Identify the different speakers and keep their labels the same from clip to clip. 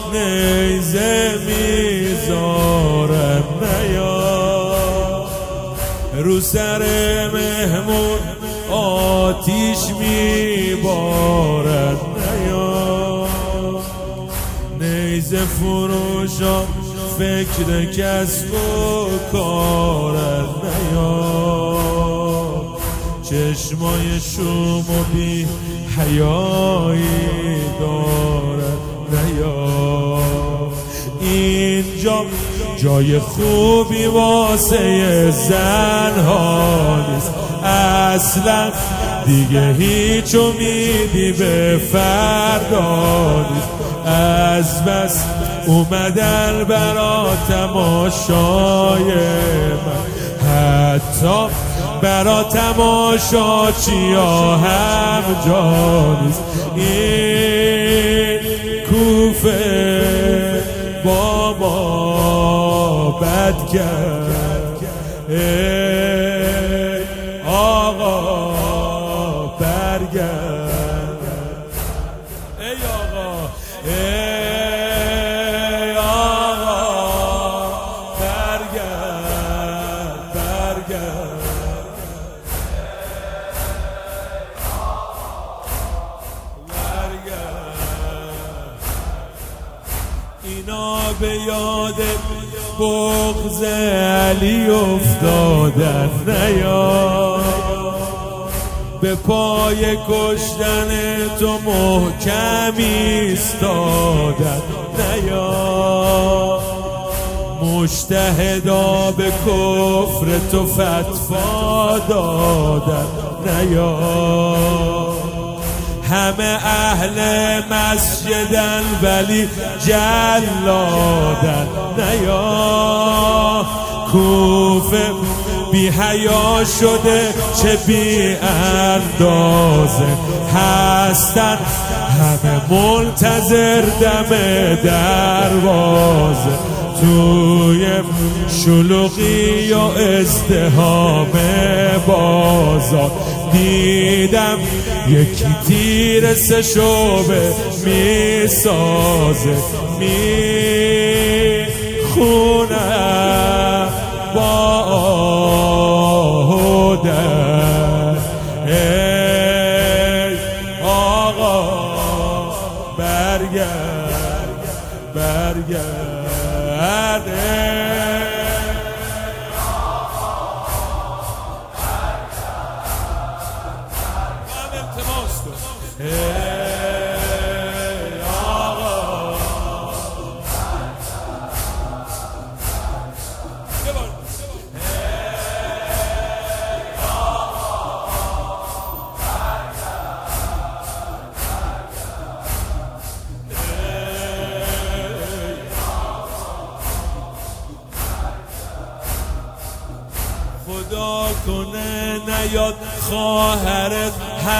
Speaker 1: نیزه میذارم نیا، رو سر مهمون آتیش میبارد نیا، نیزه فروشا فکر کسب و کارت نیا، چشمای شوم و بی حیایی دارد نیا، اینجا جای خوبی واسه زنها نیست اصلا، دیگه هیچ امیدی به فردا نیست، از بس اومدن برا تماشای من، حتی برا تماشاچیا هم جا نیست، این کوفه با ما بد کرد، ای آقا برگرد، ای آقا ای آقا برگرد برگرد، اینا به یاد بغض علی افتادن نیا، به پای کشتن تو محکم ایستادن نیا، مجتهدا به کفر تو فتوا دادن نیا، همه اهل مسجدن ولی جلادن نیا، کوفه بی حیا شده چه بی اندازه هستن، همه منتظر دم دروازه، توی شلوغی و ازدحام بازار دیدم یکی تیر سه شعبه میسازه، میخونم با آهودن، ای آقا برگرد برگرد، خدا کنه نیاد خواهرت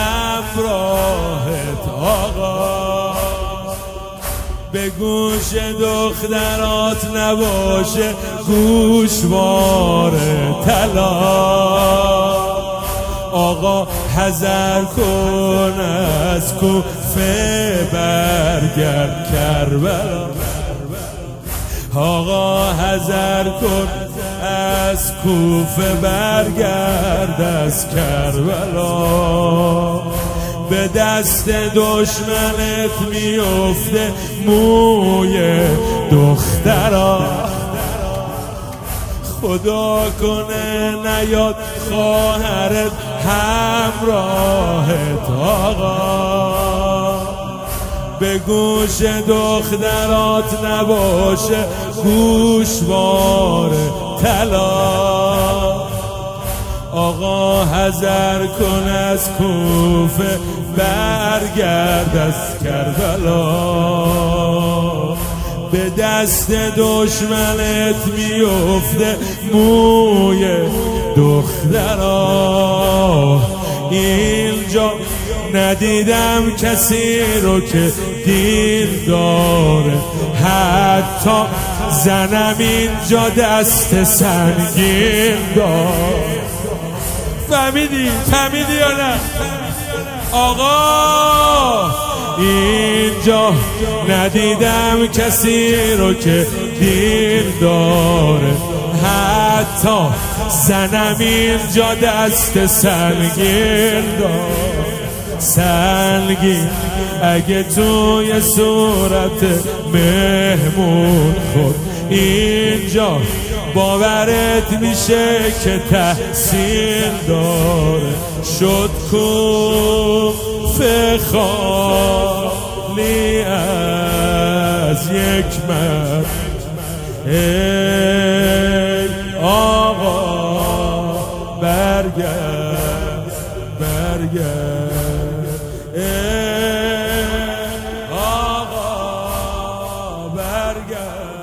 Speaker 1: همراهت آقا، به گوش دخترات نباشه گوشوار طلا، آقا حذر کن از کوفه برگرد کربلا، آقا حذر کن از کوفه برگرد از کربلا، به دست دشمنت میفته موی دخترا، خدا کنه نیاد خواهرت همراهت آقا، به گوش دخترات نباشه گوشوار طلا، آقا حذر کن از کوفه برگرد از کربلا، به دست دشمنت میفته موی دخترا، اینجا ندیدم کسی رو که دین داره، حتی زنم اینجا دست سنگین داره، فهمیدی یا نه؟ آقا اینجا ندیدم کسی رو که دین داره، حتی زنم اینجا دست سنگین داره. سنگین اگه توی صورت مهمون خود اینجا باورت میشه که تحصیل داره. شد کوفه خالی از یک مرد، ای آقا برگرد برگرد، ای آقا برگرد.